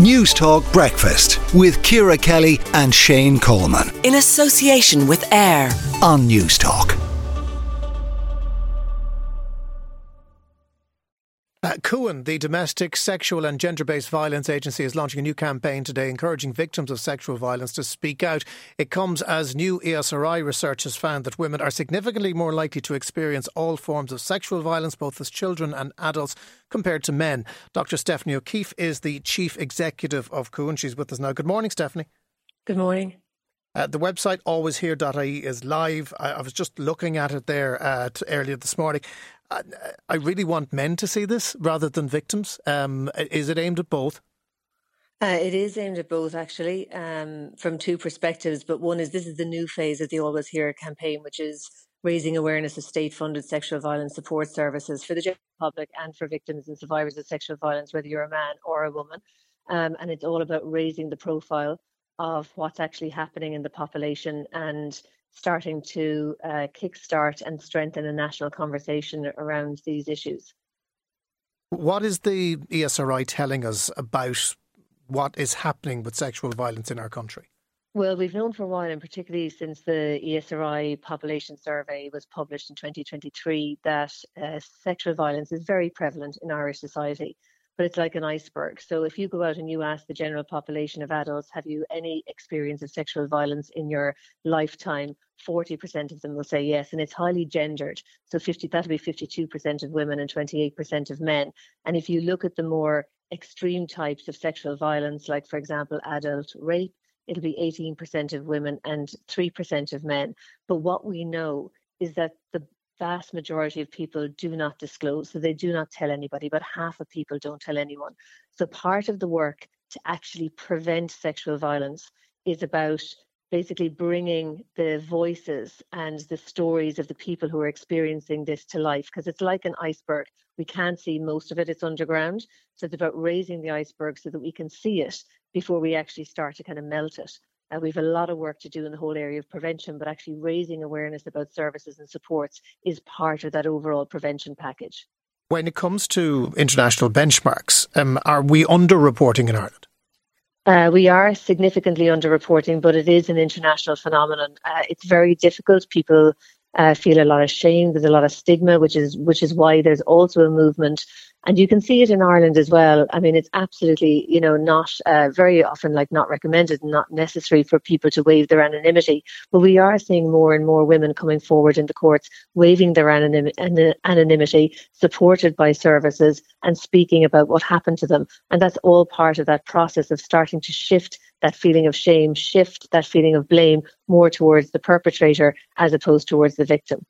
News Talk Breakfast with Ciara Kelly and Shane Coleman. In association with AIR on News Talk. Cuan, the Domestic, Sexual and Gender-Based Violence Agency, is launching a new campaign today encouraging victims of sexual violence to speak out. It comes as new ESRI research has found that women are significantly more likely to experience all forms of sexual violence, both as children and adults, compared to men. Dr. Stephanie O'Keefe is the Chief Executive of Cuan. She's with us now. Good morning, Stephanie. Good morning. The website alwayshere.ie is live. I was just looking at it there earlier this morning. I really want men to see this rather than victims. Is it aimed at both? It is aimed at both, actually, from two perspectives. But one is this is the new phase of the Always Here campaign, which is raising awareness of state-funded sexual violence support services for the general public and for victims and survivors of sexual violence, whether you're a man or a woman. And it's all about raising the profile of what's actually happening in the population and starting to kickstart and strengthen a national conversation around these issues. What is the ESRI telling us about what is happening with sexual violence in our country? Well, we've known for a while, and particularly since the ESRI population survey was published in 2023, that sexual violence is very prevalent in Irish society. But it's like an iceberg. So if you go out and you ask the general population of adults, have you any experience of sexual violence in your lifetime? 40% of them will say yes, and it's highly gendered. So that'll be 52% of women and 28% of men. And if you look at the more extreme types of sexual violence, like, for example, adult rape, it'll be 18% of women and 3% of men. But what we know is that the vast majority of people do not disclose, so they do not tell anybody, but half of people don't tell anyone. So part of the work to actually prevent sexual violence is about basically bringing the voices and the stories of the people who are experiencing this to life, because it's like an iceberg. We can't see most of it, it's underground. So it's about raising the iceberg so that we can see it before we actually start to kind of melt it. We have a lot of work to do in the whole area of prevention, but actually raising awareness about services and supports is part of that overall prevention package. When it comes to international benchmarks, are we underreporting in Ireland? We are significantly underreporting, but it is an international phenomenon. It's very difficult. People feel a lot of shame. There's a lot of stigma, which is why there's also a movement. And you can see it in Ireland as well. I mean, it's absolutely, not very often not recommended and not necessary for people to waive their anonymity. But we are seeing more and more women coming forward in the courts, waiving their anonymity, supported by services and speaking about what happened to them. And that's all part of that process of starting to shift that feeling of shame, shift that feeling of blame more towards the perpetrator as opposed towards the victim.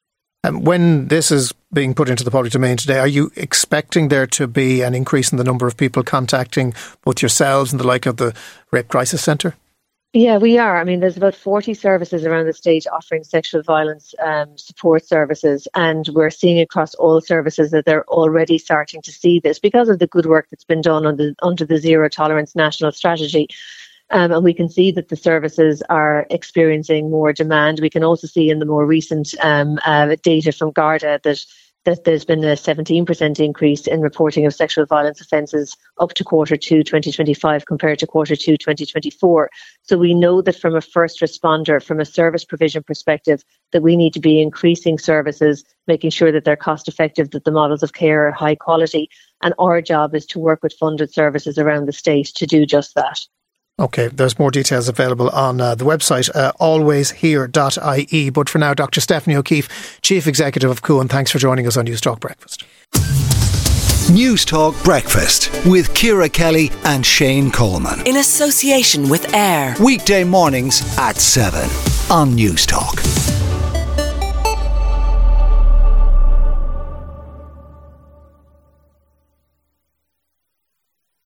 When this is being put into the public domain today, are you expecting there to be an increase in the number of people contacting both yourselves and the like of the Rape Crisis Centre? Yeah, we are. I mean, there's about 40 services around the state offering sexual violence support services, and we're seeing across all services that they're already starting to see this because of the good work that's been done under the Zero Tolerance National Strategy. And we can see that the services are experiencing more demand. We can also see in the more recent data from Garda that there's been a 17% increase in reporting of sexual violence offences up to Q2 2025 compared to Q2 2024. So we know that from a first responder, from a service provision perspective, that we need to be increasing services, making sure that they're cost effective, that the models of care are high quality. And our job is to work with funded services around the state to do just that. OK, there's more details available on the website, alwayshere.ie. But for now, Dr. Stephanie O'Keefe, Chief Executive of Cuan, thanks for joining us on News Talk Breakfast. News Talk Breakfast with Ciara Kelly and Shane Coleman. In association with AIR. Weekday mornings at 7 on News Talk.